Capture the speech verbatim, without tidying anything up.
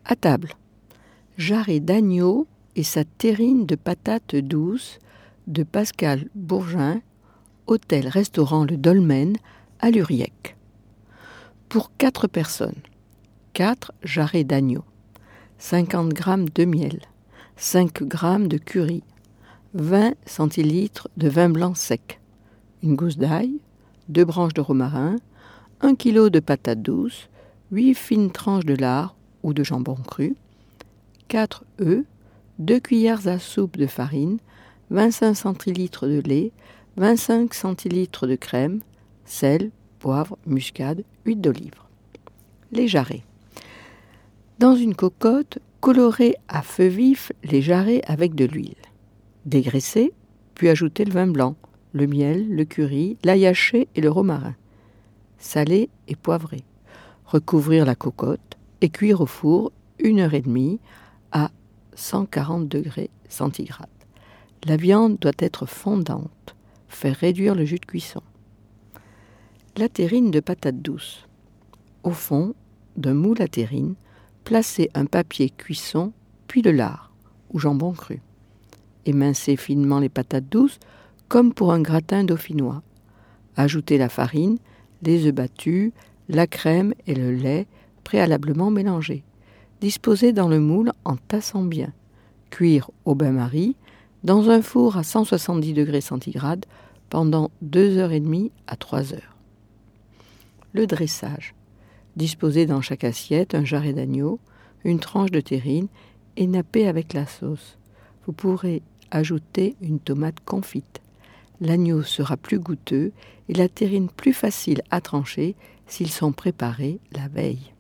À table, jarret d'agneau et sa terrine de patates douces de Pascal Bourgin, hôtel-restaurant Le Dolmen à Luriec. Pour quatre personnes, quatre jarrets d'agneau, cinquante grammes de miel, cinq grammes de curry, vingt centilitres de vin blanc sec, une gousse d'ail, deux branches de romarin, un kilo de patates douces, huit fines tranches de lard ou de jambon cru, quatre œufs, deux cuillères à soupe de farine, vingt-cinq centilitres de lait, vingt-cinq centilitres de crème, sel, poivre, muscade, huile d'olive. Les jarrets. Dans une cocotte, colorez à feu vif les jarrets avec de l'huile. Dégraissez, puis ajoutez le vin blanc, le miel, le curry, l'ail haché et le romarin. Saler et poivrer. Recouvrir la cocotte et cuire au four une heure et demie à cent quarante degrés centigrades. La viande doit être fondante. Faire réduire le jus de cuisson. La terrine de patates douces. Au fond d'un moule à terrine, placez un papier cuisson, puis le lard ou jambon cru. Émincez finement les patates douces comme pour un gratin dauphinois. Ajoutez la farine, les œufs battus, la crème et le lait préalablement mélangés. Disposez dans le moule en tassant bien. Cuire au bain-marie dans un four à cent soixante-dix degrés centigrades pendant deux heures et demie à trois heures. Le dressage. Disposez dans chaque assiette un jarret d'agneau, une tranche de terrine et nappez avec la sauce. Vous pourrez ajouter une tomate confite. L'agneau sera plus goûteux et la terrine plus facile à trancher s'ils sont préparés la veille.